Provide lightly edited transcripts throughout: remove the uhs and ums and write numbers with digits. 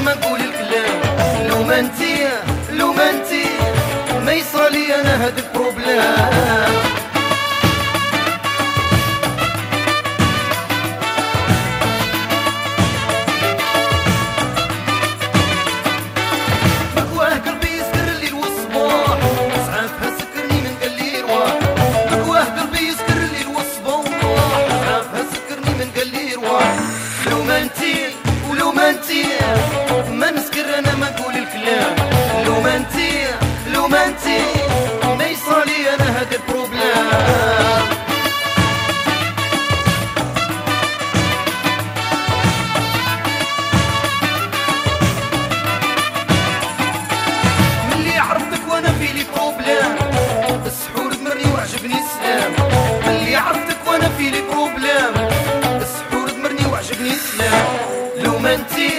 ما نقول الكلام. لو ما انتي ما يصرالي انا هاد البروبلام. ما نسكر انا ما نقول الكلام. لو ما انتي ما يصرالي انا هاد البروبلام. ملي عرفتك وانا في لي بروبلام، السحور دمرني وعجبني السلام. ملي عرفتك وانا في لي بروبلام، السحور دمرني وعجبني السلام. لو ما انتي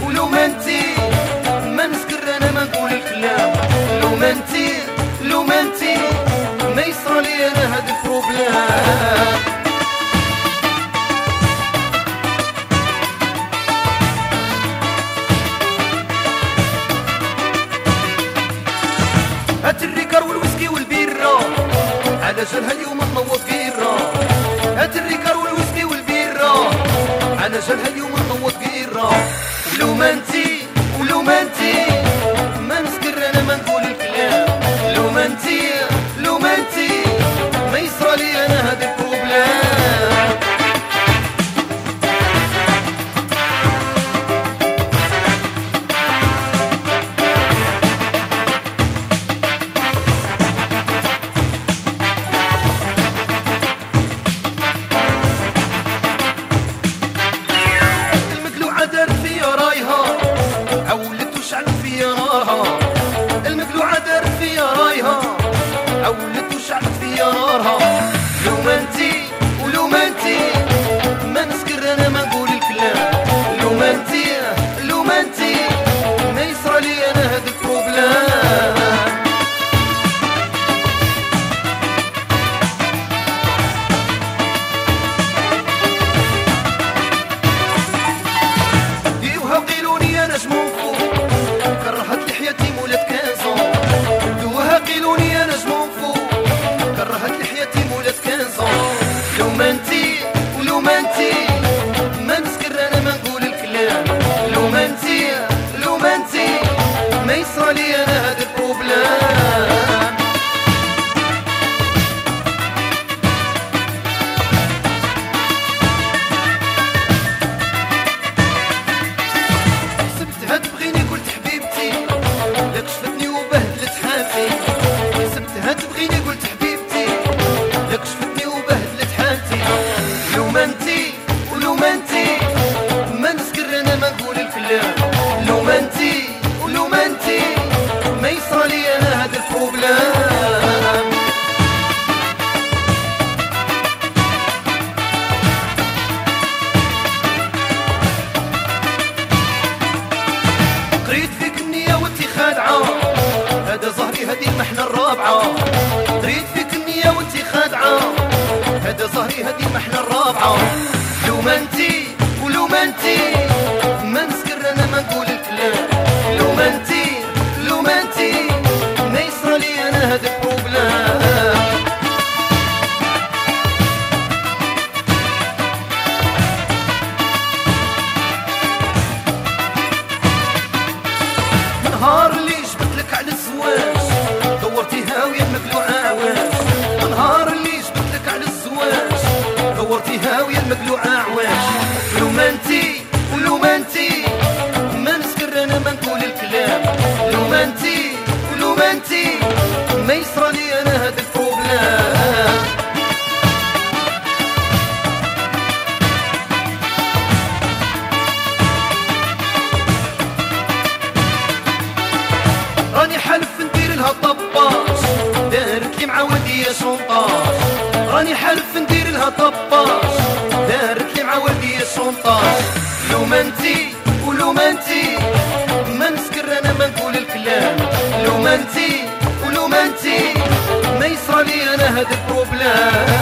ما نسكر انا ما نقول الكلام. لو ما انتي ما يصرالي انا هاد البروبلام. هات الريكار والويسكي والبيرة، على جالها اليوم ننوض قيرة. هات الريكار والويسكي والبيرة، على جالها اليوم ننوض قيرة. لو ما انتي ما نسكر انا ما نقول الكلام. لو ما انتي ما يصرالي انا هاد البروبلام. المقلوعة دارت فيا رايها، عولت وشعلت فيا نارها. المقلوعة دارت فيا رايها، عولت وشعلت فيا نارها. لو ما انتي ما نسكر انا ما نقول الكلام. لو ما انتي ما يصرالي انا هاد البروبلام. ديوها قيلوني انا جمونفو، كرهت لحيتي مولات كازون. دوها قيلوني انا جمونفو، كرهت لحيتي مولات كازون. لو ما انتي ما نسكر انا ما نقول الكلام. لو ما انتي ما يصرالي انا هاد البروبلام. حسبتها تبغيني قلت حبيبتي، لا كشفتني وبهدلت حالتي. حسبتها تبغيني قلت حبيبتي، لا كشفتني وبهدلت حالتي. لو ما انتي ما نسكر انا ما نقول الكلام. لو ما انتي ما يصرالي انا هاد البروبلام. قريت فيك النية وانتي خادعة، هذا زهري هذه المحنة الرابعة. قريت فيك النية وانتي خادعة، هذا زهري هذه المحنة الرابعة. لو ما انتي ما نسكر انا ما نقول الكلام. لو ما انتي ما يصرالي انا هاد البروبلام. نهار اللي جبتلك على الزواج، دورتي هاوية المقلوعة عواج. نهار اللي جبتلك على الزواج، دورتي هاوية المقلوعة عواج. لو ما انتي ما نسكر انا ما نقول الكلام. لو ما انتي ما يصرالي انا هاد البروبلام. راني حلف ندير لها طباش، دارت لي معاودي يا شونطاج. راني حلف ندير لها طباش، دارت لي معاودي يا شونطاج. لو ما انتي ما نسكر انا ما نقول الكلام. لو ما انتي ما يصرالي انا هاد البروبلام.